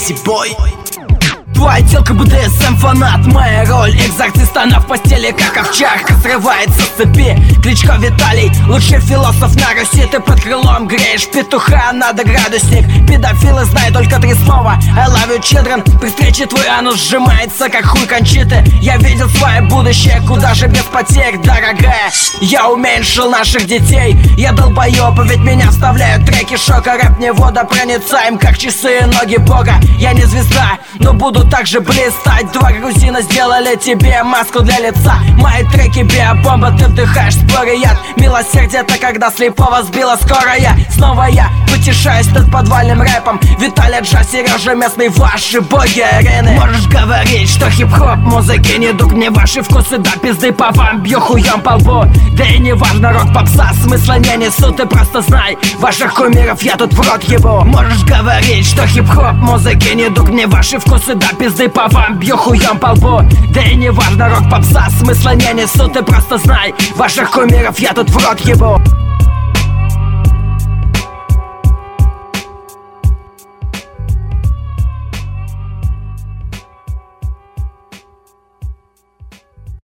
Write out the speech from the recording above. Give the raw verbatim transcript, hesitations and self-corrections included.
Crazy Boy. Твоя телка БДСМ фанат, моя роль экзорциста, она в постели как овчарка срывается с цепи. Кличко Виталий, лучший философ на Руси. Ты под крылом греешь петуха, надо градусник. Педофилы знают только три слова: I love you, children. При встрече твой анус сжимается, как хуй Кончиты. Я видел свое будущее, куда же без потерь, дорогая. Я уменьшил наших детей. Я долбоёб, ведь меня вставляют треки шока. Рэп не водопроницаем, как часы ноги бога. Я не звезда, но буду так же блистать. Два грузина сделали тебе маску для лица. Мои треки биобомба, ты вдыхаешь споры яд. Милосердие — это когда слепого сбила скорая. Снова я потешаюсь над подвальным рэпом. Виталий, Джа, Сережа, местные ваши боги арены. Можешь говорить, что хип-хоп музыки не друг, мне ваши вкусы до пизды по вам бью хуем по лбу. Да и не важно, рок-попса смысла не несут. Ты просто знай, ваших кумиров я тут в рот ебу. Можешь говорить, что хип-хоп музыки не друг, мне ваши вкусы до пизды по вам бью хуем по лбу. Да и не важно, рок-попса смысла не несут. Ты просто знай, ваших кумиров я тут в рот ебу.